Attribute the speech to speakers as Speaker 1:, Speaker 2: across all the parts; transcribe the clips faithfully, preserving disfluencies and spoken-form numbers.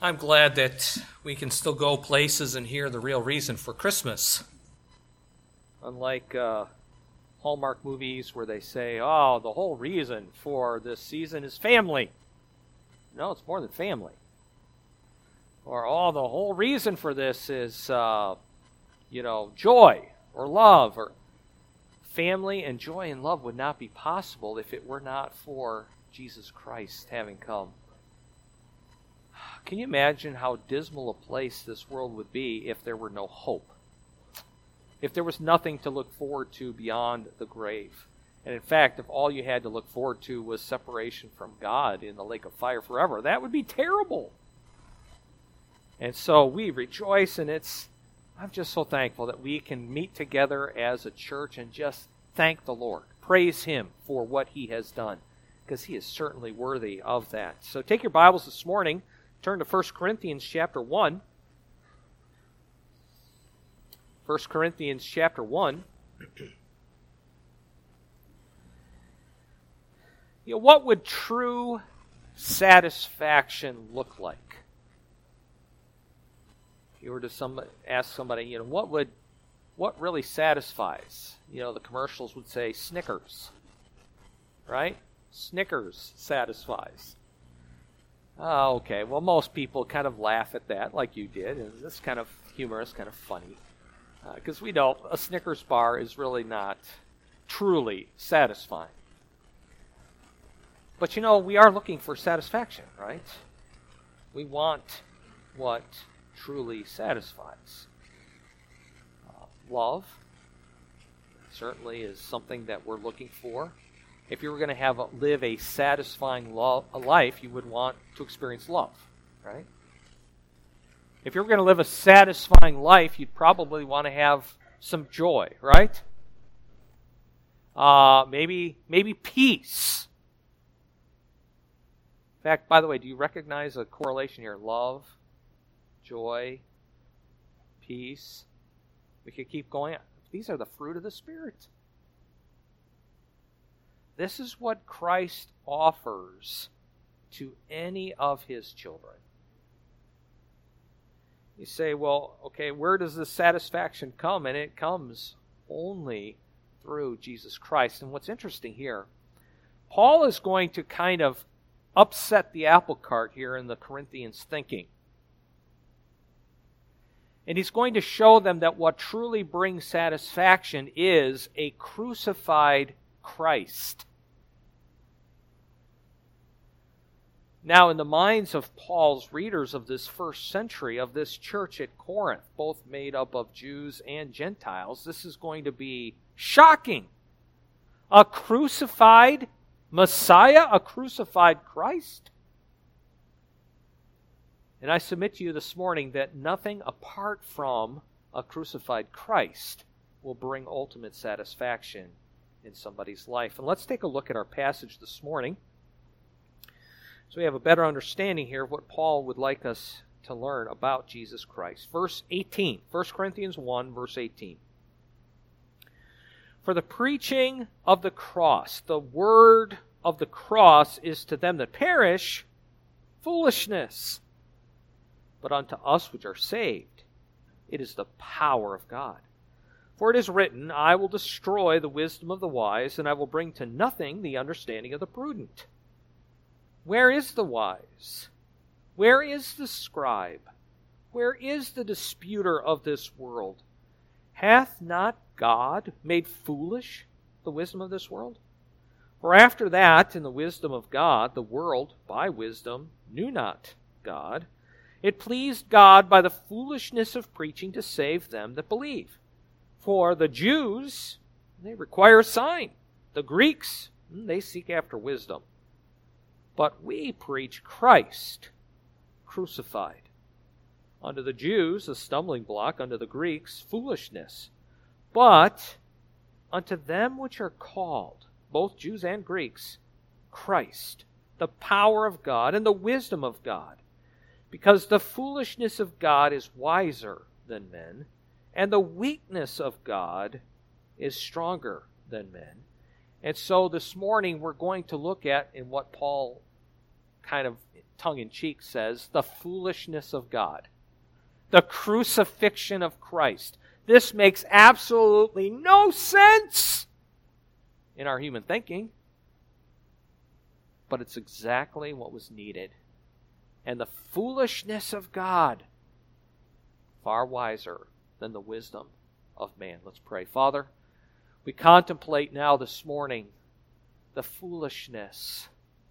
Speaker 1: I'm glad that we can still go places and hear the real reason for Christmas. Unlike uh, Hallmark movies where they say, oh, the whole reason for this season is family. No, it's more than family. Or, oh, the whole reason for this is, uh, you know, joy or love. Or family and joy and love would not be possible if it were not for Jesus Christ having come. Can you imagine how dismal a place this world would be if there were no hope? If there was nothing to look forward to beyond the grave? And in fact, if all you had to look forward to was separation from God in the lake of fire forever, that would be terrible. And so we rejoice, and it's, I'm just so thankful that we can meet together as a church and just thank the Lord. Praise Him for what He has done, because He is certainly worthy of that. So take your Bibles this morning. Turn to First Corinthians chapter one. First Corinthians chapter one. You know, what would true satisfaction look like? If you were to some, ask somebody, you know, what would, what really satisfies? You know, the commercials would say Snickers, right? Snickers satisfies. Oh, okay. Well, most people kind of laugh at that, like you did, and it's kind of humorous, kind of funny, because uh, we know a Snickers bar is really not truly satisfying. But you know, we are looking for satisfaction, right? We want what truly satisfies. Uh, love certainly is something that we're looking for. If you were going to have a, live a satisfying lo- a life, you would want to experience love, right? If you were going to live a satisfying life, you'd probably want to have some joy, right? Uh, maybe, maybe peace. In fact, by the way, do you recognize a correlation here? Love, joy, peace. We could keep going. These are the fruit of the Spirit. This is what Christ offers to any of His children. You say, well, okay, where does this satisfaction come? And it comes only through Jesus Christ. And what's interesting here, Paul is going to kind of upset the apple cart here in the Corinthians' thinking. And he's going to show them that what truly brings satisfaction is a crucified Christ. Now, in the minds of Paul's readers of this first century, of this church at Corinth, both made up of Jews and Gentiles, this is going to be shocking. A crucified Messiah, a crucified Christ. And I submit to you this morning that nothing apart from a crucified Christ will bring ultimate satisfaction in somebody's life. And let's take a look at our passage this morning, so we have a better understanding here of what Paul would like us to learn about Jesus Christ. Verse eighteen, First Corinthians one, verse eighteen. For the preaching of the cross, the word of the cross is to them that perish foolishness, but unto us which are saved, it is the power of God. For it is written, I will destroy the wisdom of the wise, and I will bring to nothing the understanding of the prudent. Where is the wise? Where is the scribe? Where is the disputer of this world? Hath not God made foolish the wisdom of this world? For after that, in the wisdom of God, the world, by wisdom, knew not God. It pleased God by the foolishness of preaching to save them that believe. For the Jews, they require a sign. The Greeks, they seek after wisdom. But we preach Christ crucified. Unto the Jews, a stumbling block; unto the Greeks, foolishness. But unto them which are called, both Jews and Greeks, Christ, the power of God and the wisdom of God. Because the foolishness of God is wiser than men, and the weakness of God is stronger than men. And so this morning we're going to look at in what Paul kind of tongue-in-cheek says, the foolishness of God. The crucifixion of Christ. This makes absolutely no sense in our human thinking. But it's exactly what was needed. And the foolishness of God, far wiser than the wisdom of man. Let's pray. Father, we contemplate now this morning the foolishness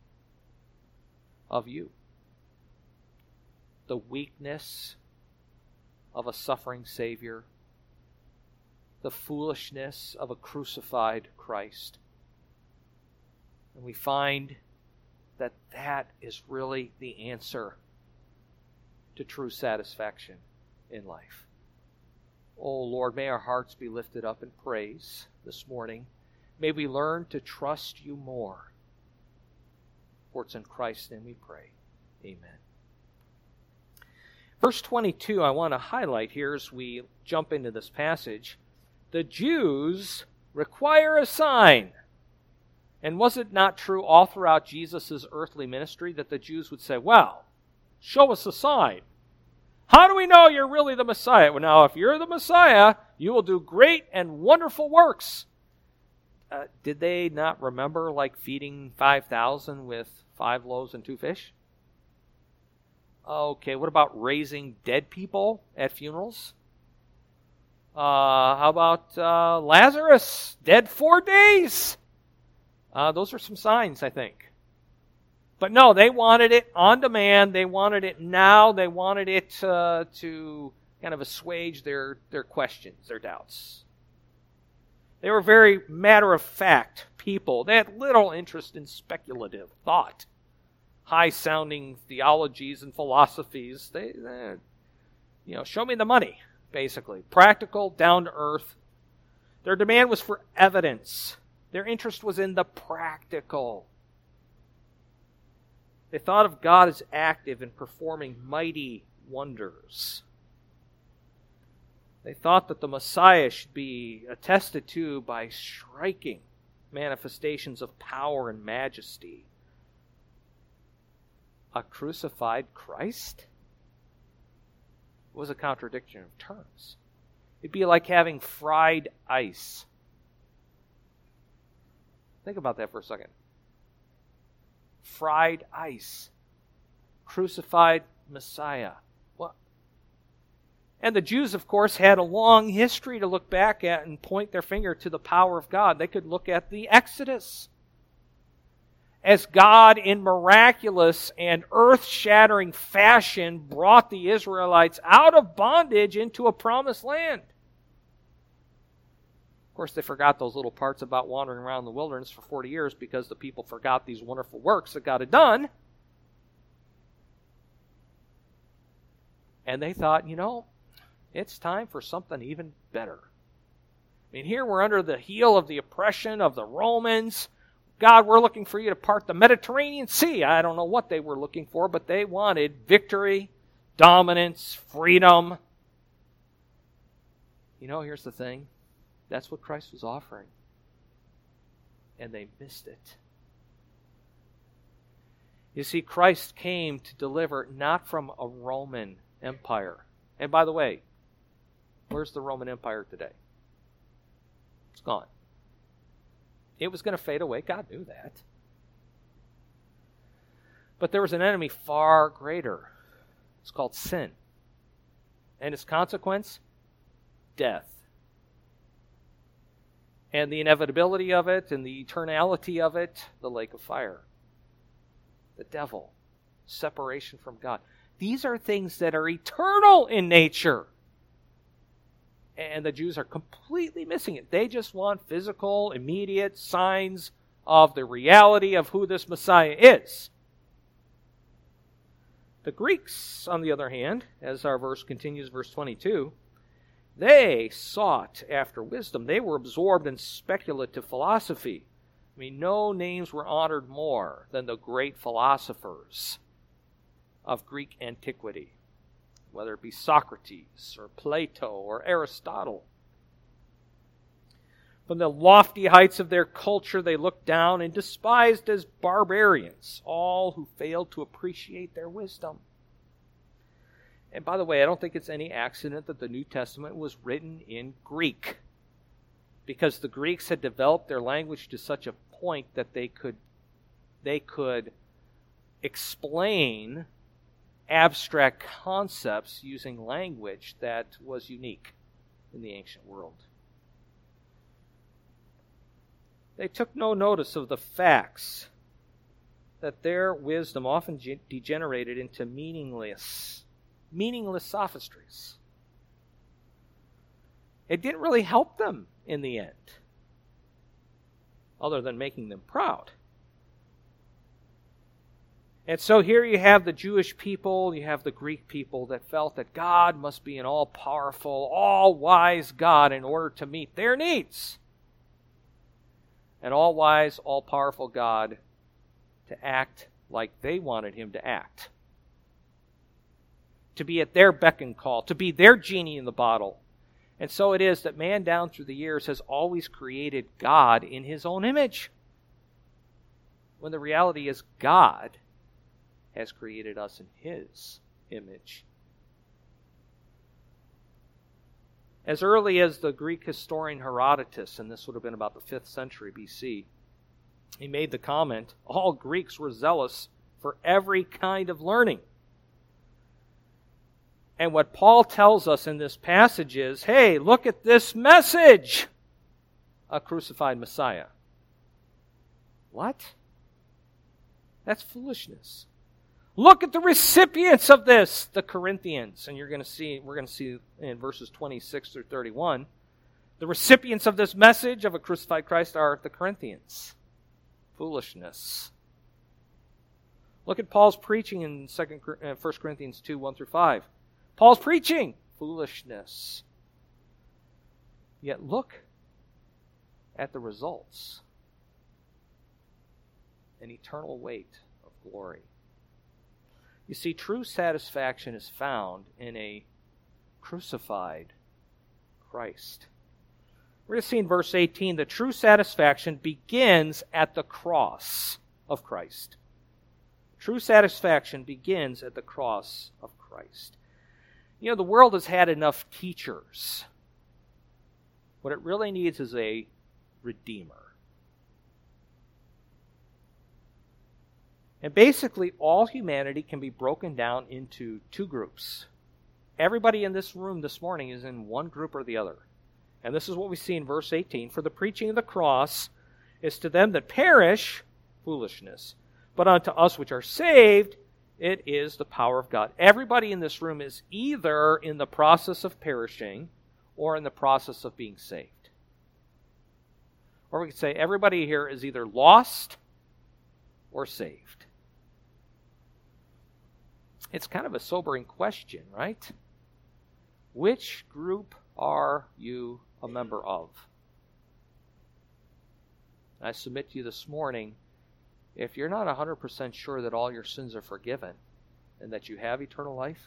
Speaker 1: of you. The weakness of a suffering Savior. The foolishness of a crucified Christ. And we find that that is really the answer to true satisfaction in life. Oh Lord, may our hearts be lifted up in praise this morning. May we learn to trust you more. For it's in Christ's name we pray. Amen. Verse twenty-two I want to highlight here as we jump into this passage. The Jews require a sign. And was it not true all throughout Jesus' earthly ministry that the Jews would say, well, show us a sign. How do we know you're really the Messiah? Well, now, if you're the Messiah, you will do great and wonderful works. Uh, did they not remember, like, feeding five thousand with five loaves and two fish? Okay, what about raising dead people at funerals? Uh, how about uh, Lazarus, dead four days? Uh, those are some signs, I think. But no, they wanted it on demand. They wanted it now. They wanted it uh, to kind of assuage their, their questions, their doubts. They were very matter-of-fact people. They had little interest in speculative thought, high-sounding theologies and philosophies. They, they, you know, show me the money, basically. Practical, down-to-earth. Their demand was for evidence. Their interest was in the practical. They thought of God as active in performing mighty wonders. They thought that the Messiah should be attested to by striking manifestations of power and majesty. A crucified Christ? It was a contradiction of terms. It'd be like having fried ice. Think about that for a second. Fried ice. Crucified Messiah. What? And the Jews, of course, had a long history to look back at and point their finger to the power of God. They could look at the Exodus. As God, in miraculous and earth-shattering fashion, brought the Israelites out of bondage into a promised land. Of course, they forgot those little parts about wandering around the wilderness for forty years because the people forgot these wonderful works that God had done. And they thought, you know, it's time for something even better. I mean, here we're under the heel of the oppression of the Romans. God, we're looking for you to part the Mediterranean Sea. I don't know what they were looking for, but they wanted victory, dominance, freedom. You know, here's the thing. That's what Christ was offering. And they missed it. You see, Christ came to deliver not from a Roman Empire. And by the way, where's the Roman Empire today? It's gone. It was going to fade away. God knew that. But there was an enemy far greater. It's called sin. And its consequence? Death. And the inevitability of it and the eternality of it, the lake of fire. The devil. Separation from God. These are things that are eternal in nature. And the Jews are completely missing it. They just want physical, immediate signs of the reality of who this Messiah is. The Greeks, on the other hand, as our verse continues, verse twenty-two, they sought after wisdom. They were absorbed in speculative philosophy. I mean, no names were honored more than the great philosophers of Greek antiquity, whether it be Socrates or Plato or Aristotle. From the lofty heights of their culture, they looked down and despised as barbarians all who failed to appreciate their wisdom. And by the way, I don't think it's any accident that the New Testament was written in Greek, because the Greeks had developed their language to such a point that they could they could explain abstract concepts using language that was unique in the ancient world. They took no notice of the facts that their wisdom often ge- degenerated into meaningless, meaningless sophistries. It didn't really help them in the end, other than making them proud. And so here you have the Jewish people, you have the Greek people that felt that God must be an all-powerful, all-wise God in order to meet their needs. An all-wise, all-powerful God to act like they wanted him to act. To be at their beck and call, to be their genie in the bottle. And so it is that man down through the years has always created God in his own image, when the reality is God has created us in his image. As early as the Greek historian Herodotus, and this would have been about the fifth century B C, he made the comment, all Greeks were zealous for every kind of learning. And what Paul tells us in this passage is, hey, look at this message, a crucified Messiah. What? That's foolishness. Look at the recipients of this, the Corinthians. And you're going to see, we're going to see in verses twenty-six through thirty-one, the recipients of this message of a crucified Christ are the Corinthians. Foolishness. Look at Paul's preaching in First Corinthians two, one through five. Paul's preaching. Foolishness. Yet look at the results. An eternal weight of glory. You see, true satisfaction is found in a crucified Christ. We're going to see in verse eighteen, the true satisfaction begins at the cross of Christ. True satisfaction begins at the cross of Christ. You know, the world has had enough teachers. What it really needs is a redeemer. And basically, all humanity can be broken down into two groups. Everybody in this room this morning is in one group or the other. And this is what we see in verse eighteen. For the preaching of the cross is to them that perish, foolishness. But unto us which are saved, it is the power of God. Everybody in this room is either in the process of perishing or in the process of being saved. Or we could say everybody here is either lost or saved. It's kind of a sobering question, right? Which group are you a member of? I submit to you this morning, if you're not one hundred percent sure that all your sins are forgiven and that you have eternal life,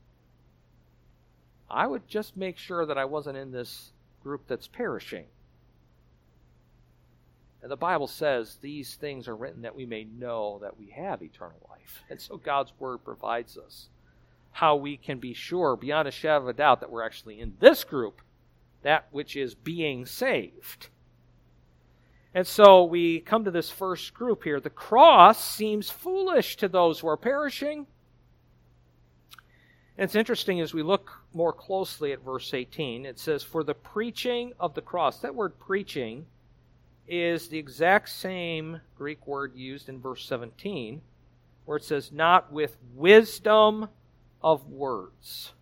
Speaker 1: I would just make sure that I wasn't in this group that's perishing. And the Bible says these things are written that we may know that we have eternal life. And so God's Word provides us how we can be sure, beyond a shadow of a doubt, that we're actually in this group, that which is being saved. And so we come to this first group here. The cross seems foolish to those who are perishing. And it's interesting as we look more closely at verse eighteen. It says, for the preaching of the cross. That word preaching is the exact same Greek word used in verse seventeen, where it says, not with wisdom of words.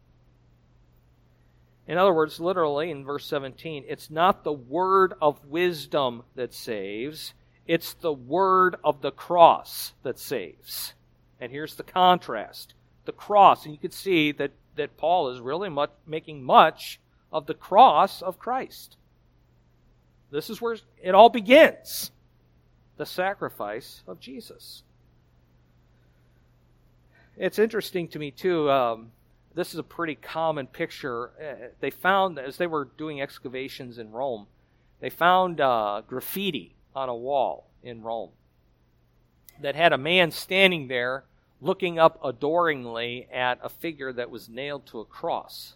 Speaker 1: In other words, literally in verse seventeen, it's not the word of wisdom that saves, it's the word of the cross that saves. And here's the contrast. The cross, and you can see that, that Paul is really much, making much of the cross of Christ. This is where it all begins. The sacrifice of Jesus. It's interesting to me, too. Um, this is a pretty common picture. Uh, they found, as they were doing excavations in Rome, They found uh, graffiti on a wall in Rome that had a man standing there looking up adoringly at a figure that was nailed to a cross.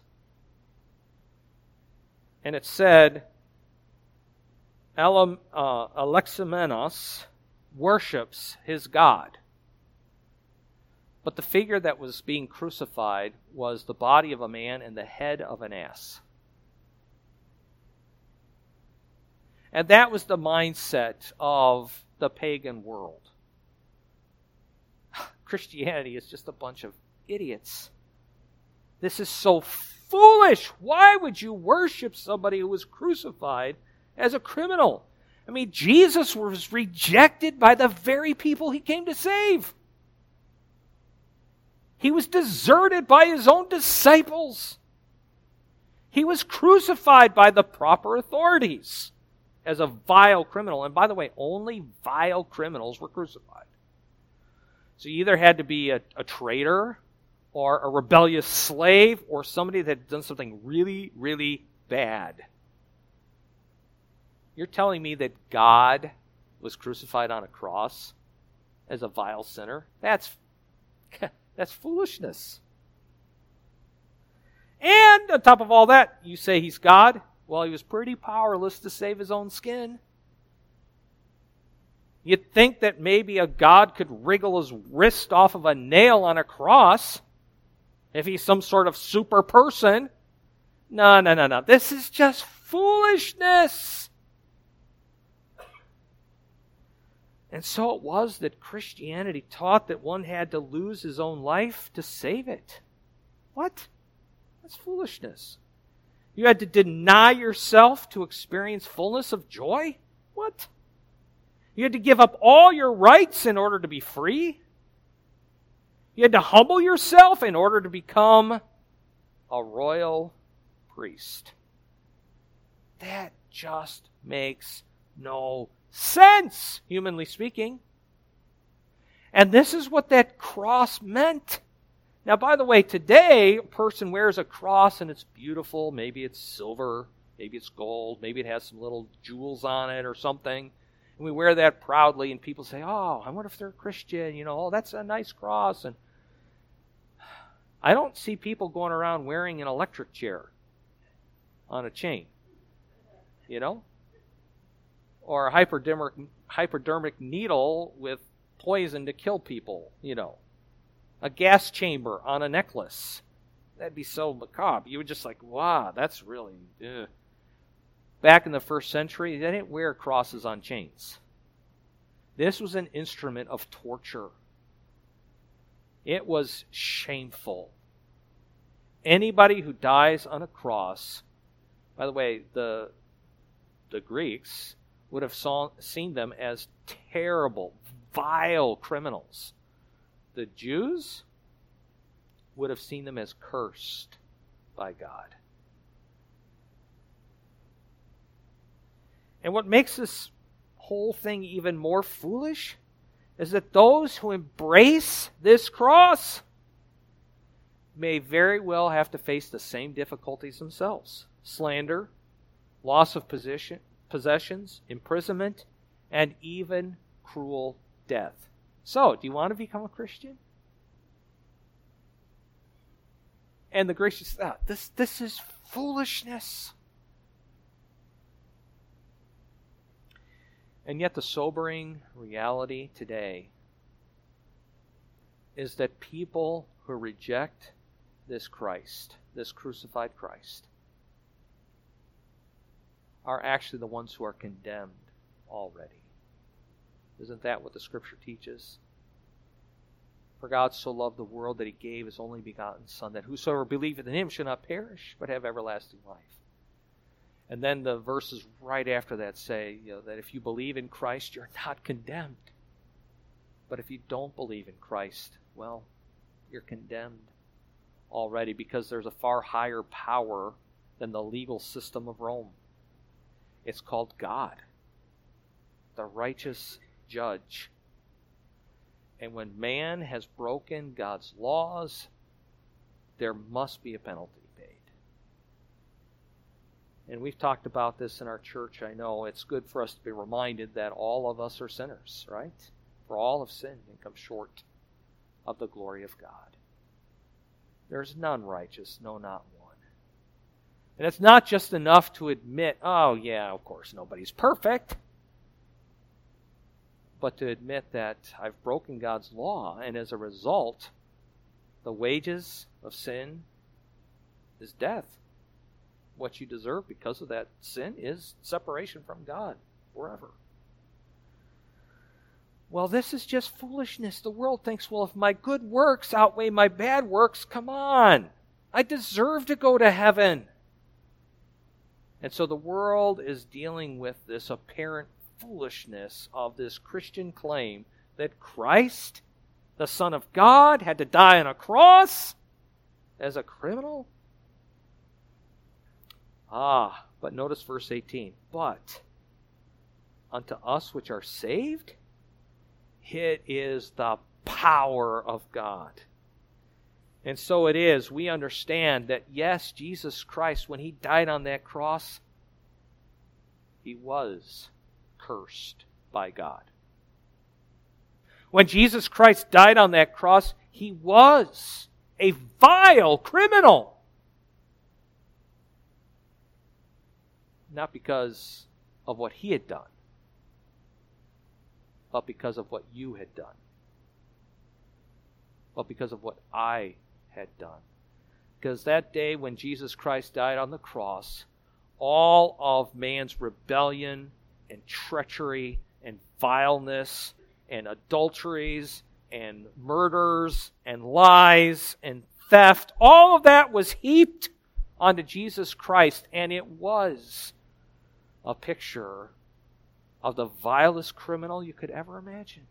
Speaker 1: And it said, Alem, uh, Alexamenos worships his God. But the figure that was being crucified was the body of a man and the head of an ass. And that was the mindset of the pagan world. Christianity is just a bunch of idiots. This is so foolish. Why would you worship somebody who was crucified as a criminal? I mean, Jesus was rejected by the very people he came to save. He was deserted by his own disciples. He was crucified by the proper authorities as a vile criminal. And by the way, only vile criminals were crucified. So you either had to be a, a traitor or a rebellious slave or somebody that had done something really, really bad. You're telling me that God was crucified on a cross as a vile sinner? That's, that's foolishness. And on top of all that, you say he's God? Well, he was pretty powerless to save his own skin. You'd think that maybe a God could wriggle his wrist off of a nail on a cross if he's some sort of super person. No, no, no, no. This is just foolishness. And so it was that Christianity taught that one had to lose his own life to save it. What? That's foolishness. You had to deny yourself to experience fullness of joy? What? You had to give up all your rights in order to be free? You had to humble yourself in order to become a royal priest. That just makes no sense, humanly speaking. And this is what that cross meant. Now, by the way, today, a person wears a cross and it's beautiful. Maybe it's silver, maybe it's gold, maybe it has some little jewels on it or something. And we wear that proudly, and people say, oh, I wonder if they're a Christian, you know, oh, that's a nice cross. And I don't see people going around wearing an electric chair on a chain, you know, or a hypodermic, hypodermic needle with poison to kill people, you know, a gas chamber on a necklace. That'd be so macabre. You would just like, wow, that's really... Ugh. Back in the first century, they didn't wear crosses on chains. This was an instrument of torture. It was shameful. Anybody who dies on a cross, by the way, the, the Greeks would have saw, seen them as terrible, vile criminals. The Jews would have seen them as cursed by God. And what makes this whole thing even more foolish is that those who embrace this cross may very well have to face the same difficulties themselves. Slander, loss of position, possessions, imprisonment, and even cruel death. So, do you want to become a Christian? And the gracious, ah, this, this is foolishness. And yet the sobering reality today is that people who reject this Christ, this crucified Christ, are actually the ones who are condemned already. Isn't that what the Scripture teaches? For God so loved the world that he gave his only begotten Son, that whosoever believeth in him should not perish, but have everlasting life. And then the verses right after that say, you know, that if you believe in Christ, you're not condemned. But if you don't believe in Christ, well, you're condemned already, because there's a far higher power than the legal system of Rome. It's called God, the righteous judge. And when man has broken God's laws, there must be a penalty paid. And we've talked about this in our church, I know. It's good for us to be reminded that all of us are sinners, right? For all have sinned and come short of the glory of God. There's none righteous, no, not one. And it's not just enough to admit, oh yeah, of course, nobody's perfect. But to admit that I've broken God's law, and as a result, the wages of sin is death. What you deserve because of that sin is separation from God forever. Well, this is just foolishness. The world thinks, well, if my good works outweigh my bad works, come on. I deserve to go to heaven. And so the world is dealing with this apparent foolishness of this Christian claim that Christ, the Son of God, had to die on a cross as a criminal. Ah, but notice verse eighteen. But unto us which are saved, it is the power of God. And so it is. We understand that, yes, Jesus Christ, when He died on that cross, He was cursed by God. When Jesus Christ died on that cross, He was a vile criminal. Not because of what He had done, but because of what you had done. But because of what I had done. Because that day when Jesus Christ died on the cross, all of man's rebellion and treachery and vileness and adulteries and murders and lies and theft, all of that was heaped onto Jesus Christ, and it was a picture of the vilest criminal you could ever imagine.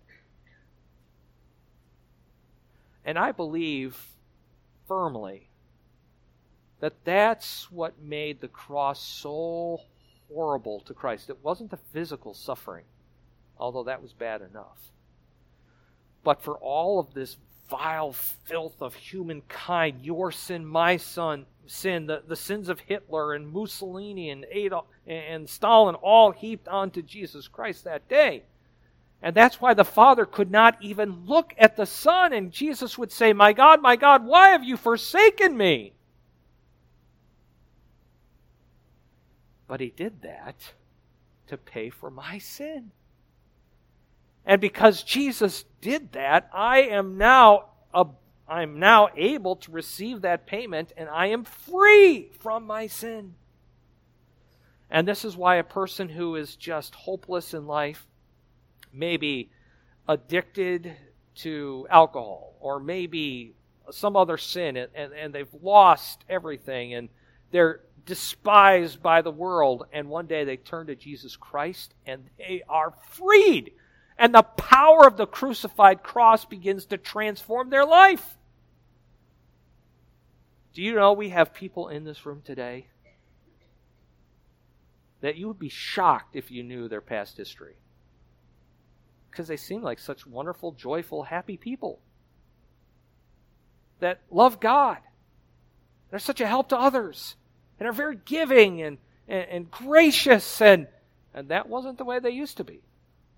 Speaker 1: And I believe firmly that that's what made the cross so horrible to Christ. It wasn't the physical suffering, although that was bad enough. But for all of this vile filth of humankind, your sin, my son, sin, the, the sins of Hitler and Mussolini and Adolf and Stalin, all heaped onto Jesus Christ that day. And that's why the Father could not even look at the Son, and Jesus would say, my God, my God, why have you forsaken me? But He did that to pay for my sin. And because Jesus did that, I am now a, I'm now able to receive that payment, and I am free from my sin. And this is why a person who is just hopeless in life, maybe addicted to alcohol, or maybe some other sin, and, and, and they've lost everything, and they're despised by the world, and one day they turn to Jesus Christ, and they are freed. And the power of the crucified cross begins to transform their life. Do you know we have people in this room today that you would be shocked if you knew their past history? Because they seem like such wonderful, joyful, happy people that love God. They're such a help to others and are very giving and, and, and gracious, and, and that wasn't the way they used to be.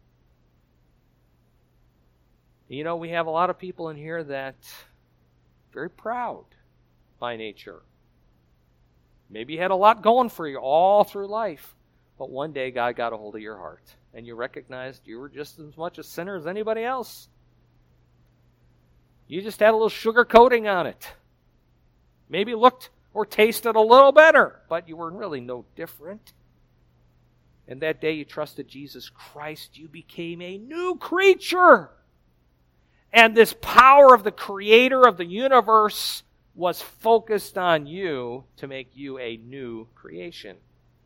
Speaker 1: You know, we have a lot of people in here that are very proud by nature. Maybe you had a lot going for you all through life, but one day God got a hold of your heart, and you recognized you were just as much a sinner as anybody else. You just had a little sugar coating on it. Maybe looked or tasted a little better, but you were really no different. And that day you trusted Jesus Christ, you became a new creature. And this power of the Creator of the universe was focused on you to make you a new creation.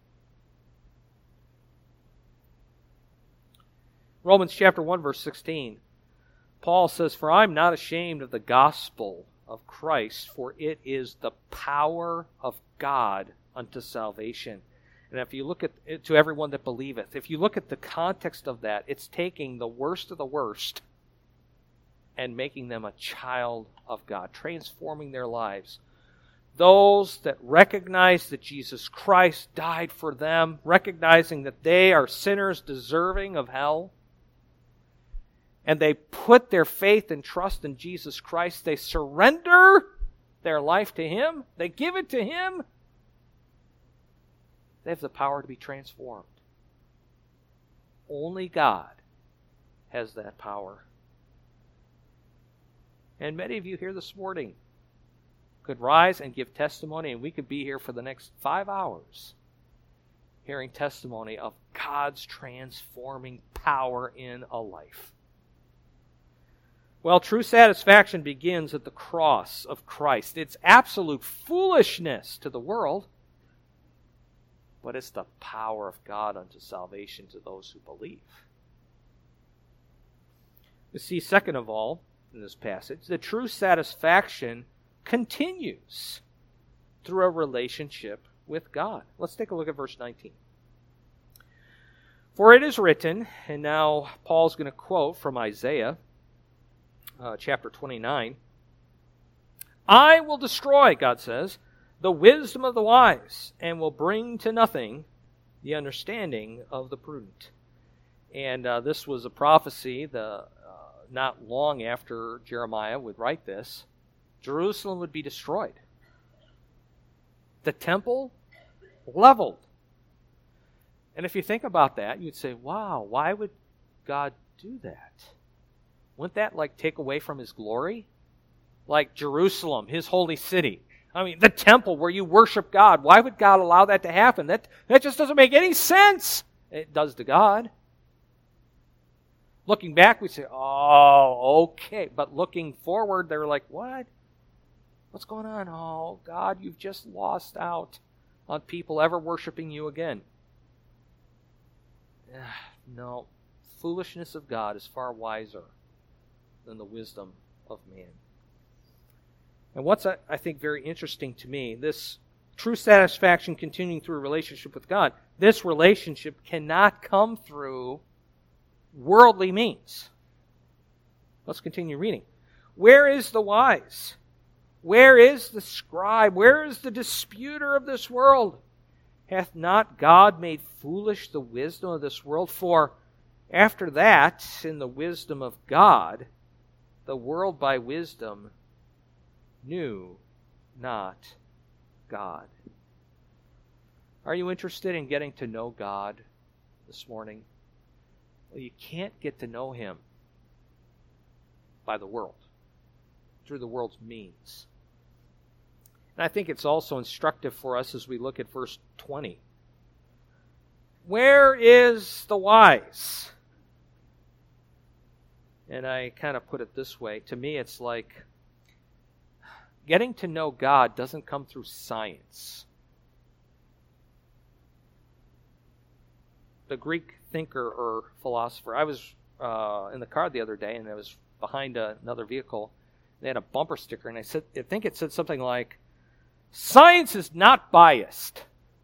Speaker 1: Romans chapter one, verse sixteen. Paul says, for I am not ashamed of the gospel of Christ, for it is the power of God unto salvation. And if you look at it, to everyone that believeth, if you look at the context of that, it's taking the worst of the worst and making them a child of God, transforming their lives. those that recognize that Jesus Christ died for them, recognizing that they are sinners deserving of hell, and they put their faith and trust in Jesus Christ, they surrender their life to Him, they give it to Him, they have the power to be transformed. Only God has that power. And many of you here this morning could rise and give testimony, and we could be here for the next five hours hearing testimony of God's transforming power in a life. Well, true satisfaction begins at the cross of Christ. It's absolute foolishness to the world, but it's the power of God unto salvation to those who believe. You see, second of all, in this passage, the true satisfaction continues through a relationship with God. Let's take a look at verse nineteen. For it is written, and now Paul's going to quote from Isaiah uh, chapter twenty-nine, I will destroy, God says, the wisdom of the wise, and will bring to nothing the understanding of the prudent. And uh, this was a prophecy the uh, not long after Jeremiah would write this. Jerusalem would be destroyed. The temple leveled. And if you think about that, you'd say, wow, why would God do that? Wouldn't that like take away from His glory? Like Jerusalem, His holy city. I mean, the temple where you worship God. Why would God allow that to happen? That, that just doesn't make any sense. It does to God. Looking back, we say, oh, okay. But looking forward, they're like, what? What's going on? Oh, God, you've just lost out on people ever worshiping you again. No, foolishness of God is far wiser than the wisdom of man. And what's, I think, very interesting to me, this true satisfaction continuing through a relationship with God, this relationship cannot come through worldly means. Let's continue reading. Where is the wise? Where is the scribe? Where is the disputer of this world? Hath not God made foolish the wisdom of this world? For after that, in the wisdom of God, the world by wisdom knew not God. Are you interested in getting to know God this morning? Well, you can't get to know Him by the world, through the world's means. And I think it's also instructive for us as we look at verse twenty. Where is the wise? And I kind of put it this way. To me, it's like getting to know God doesn't come through science. The Greek thinker or philosopher, I was uh, in the car the other day, and I was behind a, another vehicle. They had a bumper sticker, and I said, I think it said something like, "Science is not biased."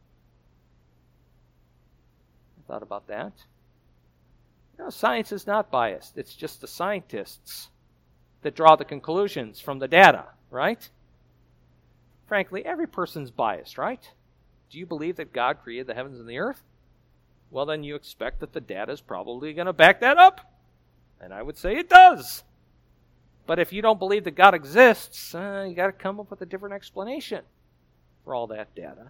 Speaker 1: I thought about that. No, science is not biased. It's just the scientists that draw the conclusions from the data, right? Frankly, every person's biased, right? Do you believe that God created the heavens and the earth? Well, then you expect that the data is probably going to back that up. And I would say it does. But if you don't believe that God exists, uh, you got to come up with a different explanation for all that data.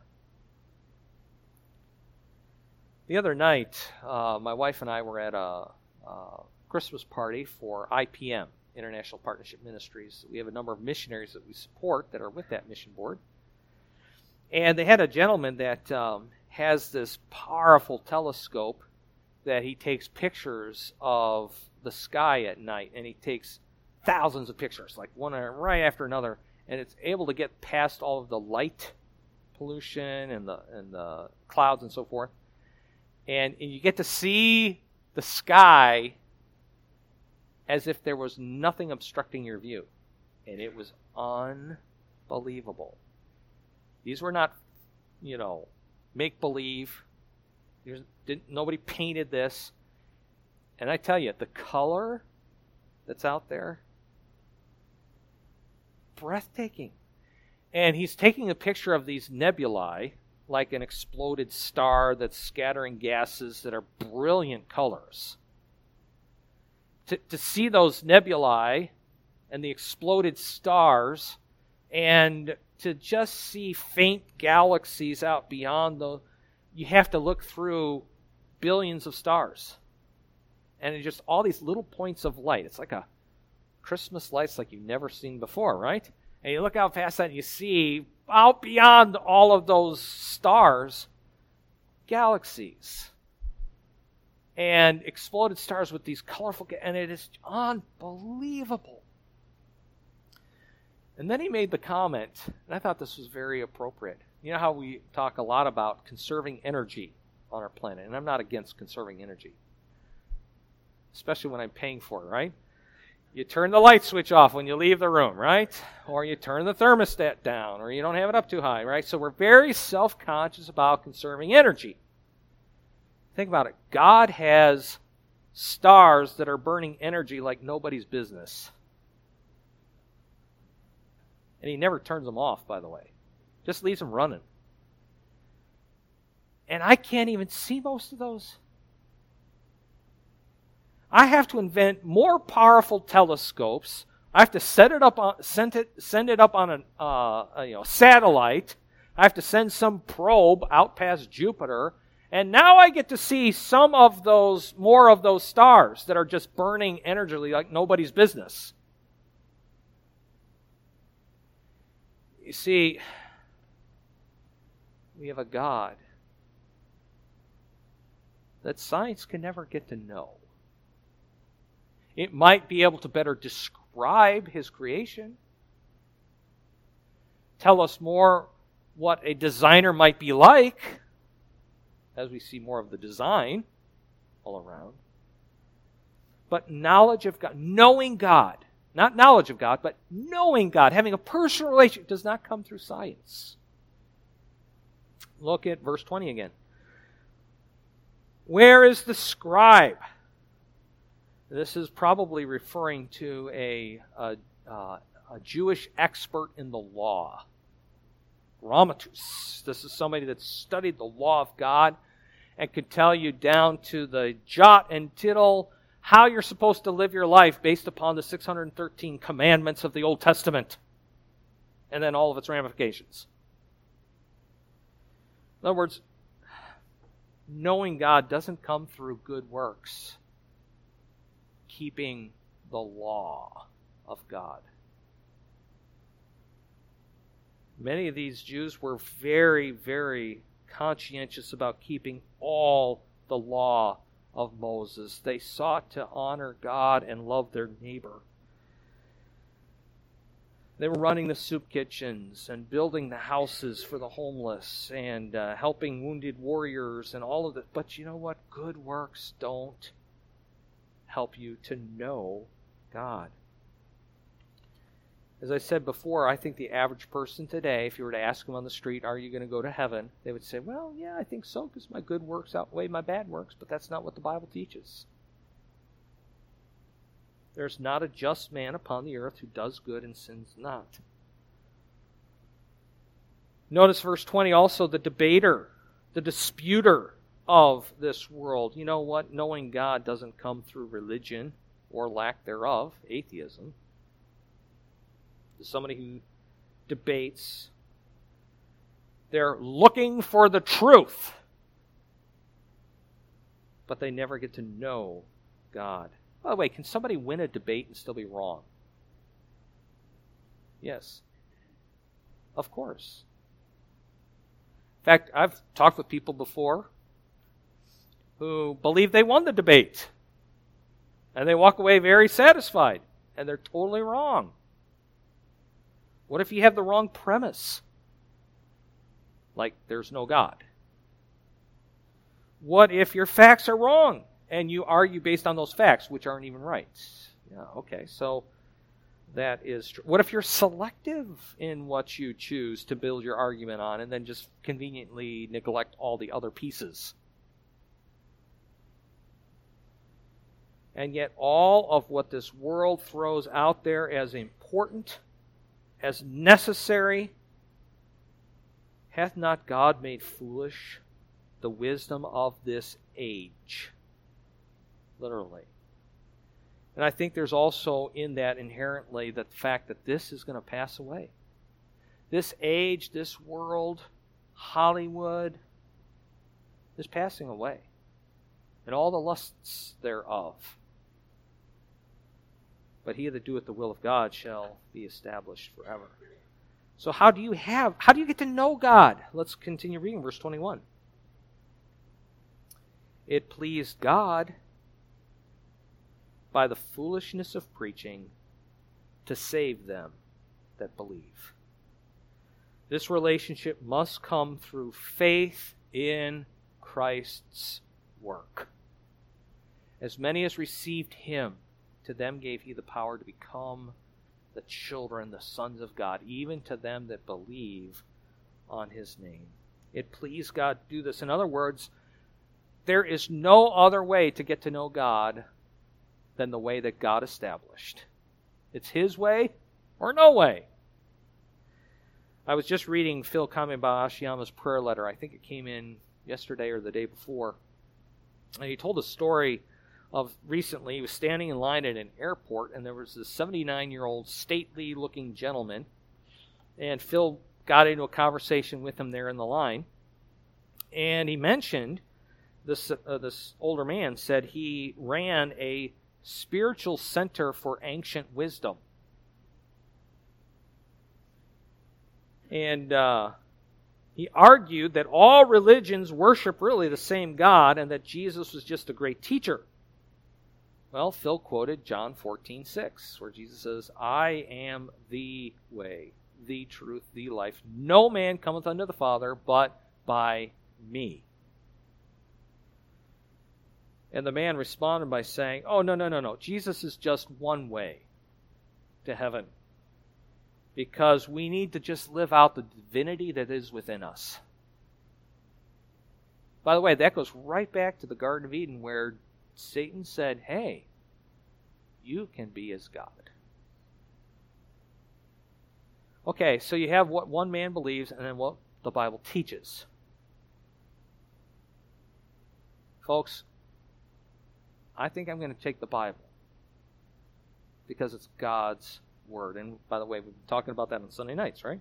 Speaker 1: The other night, uh, my wife and I were at a, a Christmas party for I P M, International Partnership Ministries. We have a number of missionaries that we support that are with that mission board. And they had a gentleman that um, has this powerful telescope that he takes pictures of the sky at night, and he takes thousands of pictures, like one right after another, and it's able to get past all of the light pollution and the and the clouds and so forth. And, and you get to see the sky as if there was nothing obstructing your view. And it was unbelievable. These were not, you know, make-believe. There's, didn't, nobody painted this. And I tell you, the color that's out there, breathtaking. And he's taking a picture of these nebulae, like an exploded star that's scattering gases that are brilliant colors. To, to see those nebulae and the exploded stars, and to just see faint galaxies out beyond the, you have to look through billions of stars. And it's just all these little points of light. It's like a Christmas lights like you've never seen before, right? And you look out past that and you see out beyond all of those stars, galaxies. And exploded stars with these colorful, and it is unbelievable. And then he made the comment, and I thought this was very appropriate. You know how we talk a lot about conserving energy on our planet, and I'm not against conserving energy, especially when I'm paying for it, right? You turn the light switch off when you leave the room, right? Or you turn the thermostat down, or you don't have it up too high, right? So we're very self-conscious about conserving energy. Think about it. God has stars that are burning energy like nobody's business. And he never turns them off, by the way. Just leaves them running. And I can't even see most of those. I have to invent more powerful telescopes. I have to set it up on, send it, send it up on a, uh, a you know, satellite. I have to send some probe out past Jupiter. And now I get to see some of those, more of those stars that are just burning energy like nobody's business. You see, we have a God that science can never get to know. It might be able to better describe his creation, tell us more what a designer might be like, as we see more of the design all around. But knowledge of God, knowing God, not knowledge of God, but knowing God, having a personal relationship, does not come through science. Look at verse twenty again. Where is the scribe? This is probably referring to a, a, uh, a Jewish expert in the law. Grammatus. This is somebody that studied the law of God and could tell you down to the jot and tittle how you're supposed to live your life based upon the six hundred thirteen commandments of the Old Testament and then all of its ramifications. In other words, knowing God doesn't come through good works, keeping the law of God. Many of these Jews were very, very conscientious about keeping all the law of Moses. They sought to honor God and love their neighbor. They were running the soup kitchens and building the houses for the homeless and uh, helping wounded warriors and all of that. But you know what? Good works don't help you to know God. As I said before, I think the average person today, if you were to ask them on the street, are you going to go to heaven? They would say, well, yeah, I think so, because my good works outweigh my bad works, but that's not what the Bible teaches. There's not a just man upon the earth who does good and sins not. Notice verse twenty also, the debater, the disputer of this world. You know what? Knowing God doesn't come through religion or lack thereof, atheism. Somebody who debates. They're looking for the truth, but they never get to know God. By the way, can somebody win a debate and still be wrong? Yes. Of course. In fact, I've talked with people before who believe they won the debate, and they walk away very satisfied, and they're totally wrong. What if you have the wrong premise? Like, there's no God. What if your facts are wrong and you argue based on those facts, which aren't even right? Yeah, okay, so that is true. What if you're selective in what you choose to build your argument on and then just conveniently neglect all the other pieces? And yet all of what this world throws out there as important, as necessary, Hath not God made foolish the wisdom of this age? Literally. And I think there's also in that inherently the fact that this is going to pass away. This age, this world, Hollywood, is passing away. And all the lusts thereof. But he that doeth the will of God shall be established forever. So how do you have, how do you get to know God? Let's continue reading verse twenty-one. It pleased God by the foolishness of preaching to save them that believe. This relationship must come through faith in Christ's work. As many as received him, to them gave he the power to become the children, the sons of God, even to them that believe on his name. It pleased God to do this. In other words, there is no other way to get to know God than the way that God established. It's his way or no way. I was just reading Phil comment about Ashiyama's prayer letter. I think it came in yesterday or the day before. And he told a story of recently, he was standing in line at an airport, and there was this seventy-nine-year-old stately-looking gentleman, and Phil got into a conversation with him there in the line, and he mentioned, this, uh, this older man said he ran a spiritual center for ancient wisdom. And uh, he argued that all religions worship really the same God, and that Jesus was just a great teacher. Well, Phil quoted John fourteen six, where Jesus says, I am the way, the truth, the life. No man cometh unto the Father but by me. And the man responded by saying, oh, no, no, no, no. Jesus is just one way to heaven. Because we need to just live out the divinity that is within us. By the way, that goes right back to the Garden of Eden, where Satan said, hey, you can be as God. Okay, so you have what one man believes and then what the Bible teaches. Folks, I think I'm going to take the Bible because it's God's Word. And by the way, we've been talking about that on Sunday nights, right?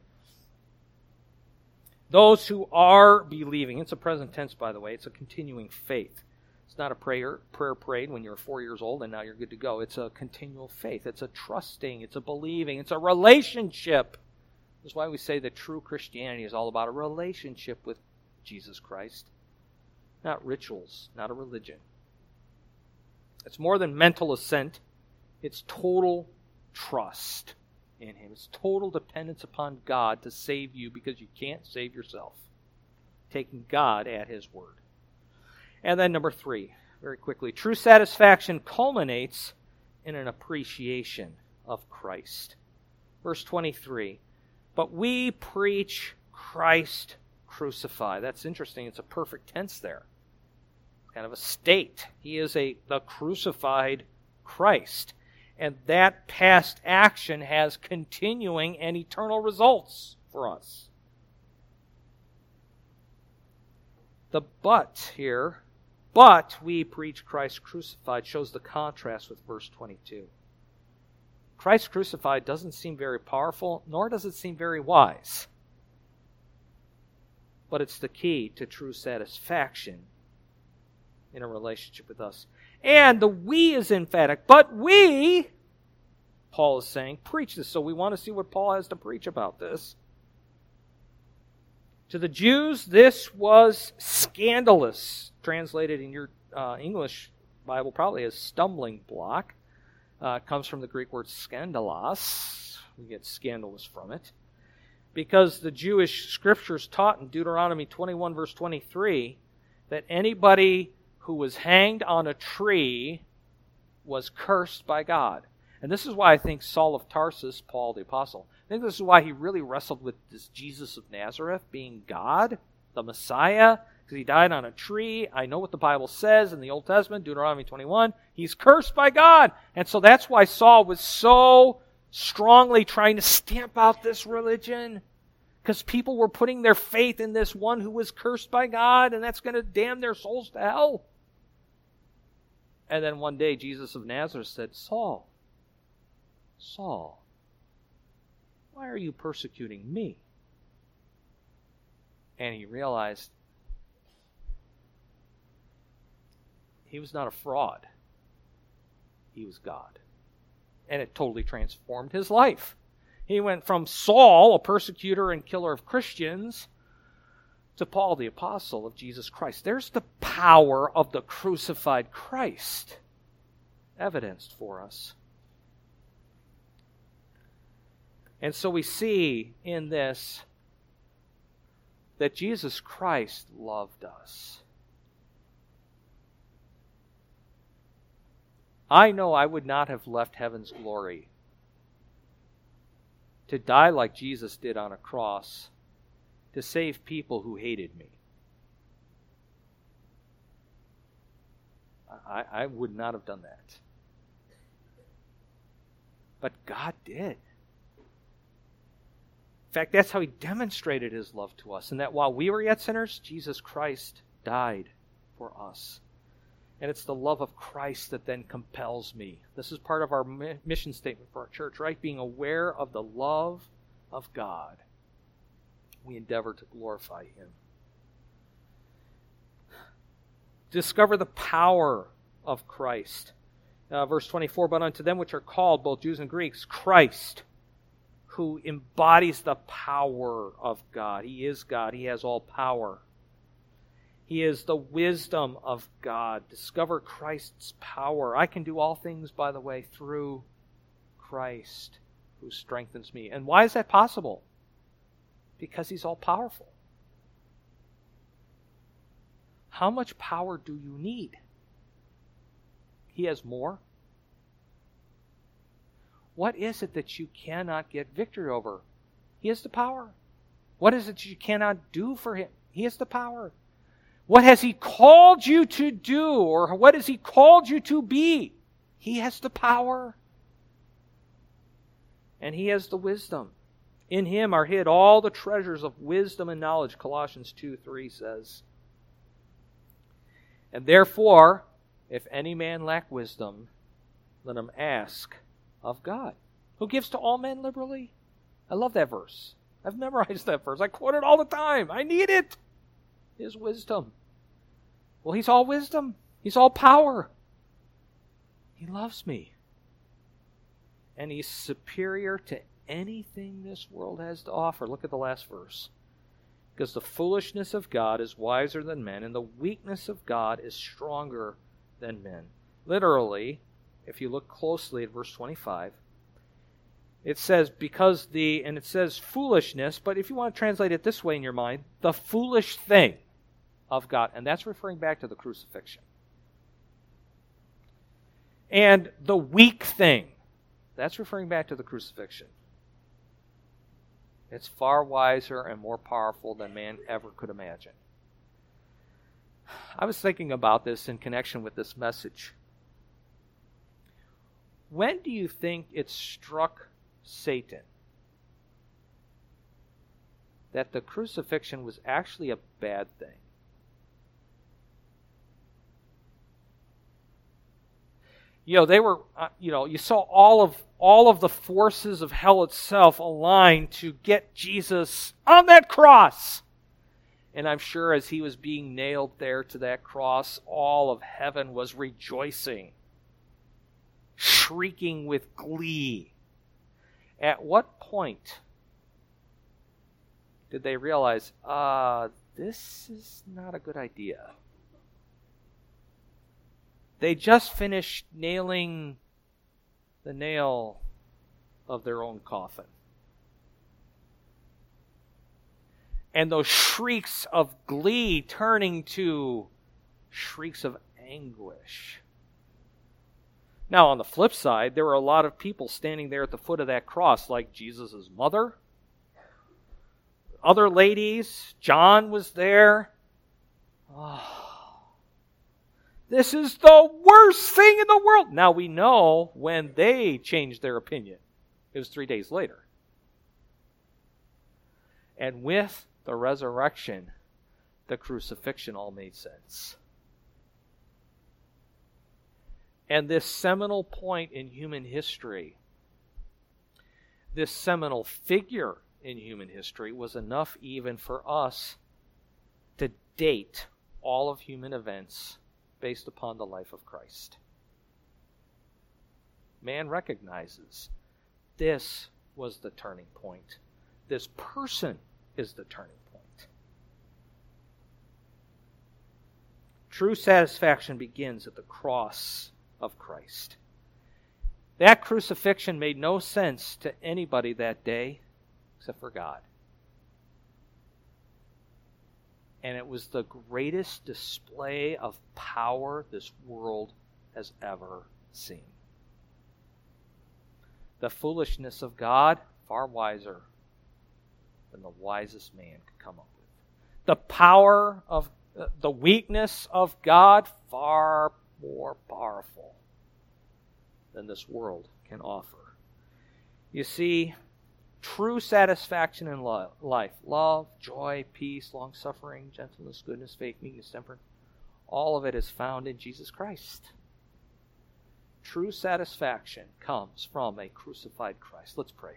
Speaker 1: Those who are believing, it's a present tense, by the way, it's a continuing faith. It's not a prayer prayer prayed when you're four years old and now you're good to go. It's a continual faith. It's a trusting. It's a believing. It's a relationship. That's why we say that true Christianity is all about a relationship with Jesus Christ. Not rituals, not a religion. It's more than mental assent. It's total trust in Him. It's total dependence upon God to save you because you can't save yourself. Taking God at His word. And then number three, very quickly, true satisfaction culminates in an appreciation of Christ. Verse twenty-three, but we preach Christ crucified. That's interesting. It's a perfect tense there. Kind of a state. He is a the crucified Christ. And that past action has continuing and eternal results for us. The but here, but we preach Christ crucified, shows the contrast with verse twenty-two. Christ crucified doesn't seem very powerful, nor does it seem very wise. But it's the key to true satisfaction in a relationship with us. And the we is emphatic. But we, Paul is saying, preach this. So we want to see what Paul has to preach about this. To the Jews, this was scandalous. Translated in your uh, English Bible probably as stumbling block. Uh, comes from the Greek word skandalos. We get scandalous from it. Because the Jewish scriptures taught in Deuteronomy twenty-one verse twenty-three that anybody who was hanged on a tree was cursed by God. And this is why I think Saul of Tarsus, Paul the Apostle, I think this is why he really wrestled with this Jesus of Nazareth being God, the Messiah, because he died on a tree. I know what the Bible says in the Old Testament, Deuteronomy twenty-one. He's cursed by God. And so that's why Saul was so strongly trying to stamp out this religion. because people were putting their faith in this one who was cursed by God, and that's going to damn their souls to hell. And then one day, Jesus of Nazareth said, Saul, Saul, why are you persecuting me? And he realized he was not a fraud. He was God. And it totally transformed his life. He went from Saul, a persecutor and killer of Christians, to Paul, the apostle of Jesus Christ. There's the power of the crucified Christ evidenced for us. And so we see in this that Jesus Christ loved us. I know I would not have left heaven's glory to die like Jesus did on a cross to save people who hated me. I, I would not have done that. But God did. In fact, that's how he demonstrated his love to us, and that while we were yet sinners, Jesus Christ died for us. And it's the love of Christ that then compels me. This is part of our mission statement for our church, right? Being aware of the love of God, we endeavor to glorify him. Discover the power of Christ. Uh, verse twenty-four, but unto them which are called, both Jews and Greeks, Christ, who embodies the power of God. He is God. He has all power. He is the wisdom of God. Discover Christ's power. I can do all things, by the way, through Christ who strengthens me. And why is that possible? Because he's all powerful. How much power do you need? He has more. What is it that you cannot get victory over? He has the power. What is it you cannot do for him? He has the power. What has he called you to do, or what has he called you to be? He has the power. And he has the wisdom. In him are hid all the treasures of wisdom and knowledge, Colossians two three says. And therefore, if any man lack wisdom, let him ask of God, who gives to all men liberally. I love that verse. I've memorized that verse. I quote it all the time. I need it. His wisdom. Well, he's all wisdom. He's all power. He loves me. And he's superior to anything this world has to offer. Look at the last verse. Because the foolishness of God is wiser than men, and the weakness of God is stronger than men. Literally, if you look closely at verse twenty-five, it says, because the, and it says foolishness, but if you want to translate it this way in your mind, the foolish thing of God. And that's referring back to the crucifixion. And the weak thing, that's referring back to the crucifixion. It's far wiser and more powerful than man ever could imagine. I was thinking about this in connection with this message. When do you think it struck Satan that the crucifixion was actually a bad thing? You know, they were, uh, you know, you saw all of all of the forces of hell itself aligned to get Jesus on that cross. And I'm sure as he was being nailed there to that cross, all of heaven was rejoicing, shrieking with glee. At what point did they realize, uh, this is not a good idea? They just finished nailing the nail of their own coffin. And those shrieks of glee turning to shrieks of anguish. Now, on the flip side, there were a lot of people standing there at the foot of that cross, like Jesus' mother, other ladies. John was there. Oh. This is the worst thing in the world. Now we know when they changed their opinion. It was three days later. And with the resurrection, the crucifixion all made sense. And this seminal point in human history, this seminal figure in human history, was enough even for us to date all of human events based upon the life of Christ. Man recognizes this was the turning point. This person is the turning point. True satisfaction begins at the cross of Christ. That crucifixion made no sense to anybody that day except for God. And it was the greatest display of power this world has ever seen. The foolishness of God, far wiser than the wisest man could come up with. The power of, uh, the weakness of God, far more powerful than this world can offer. You see, true satisfaction in lo- life, love, joy, peace, long-suffering, gentleness, goodness, faith, meekness, temperance, all of it is found in Jesus Christ. True satisfaction comes from a crucified Christ. Let's pray.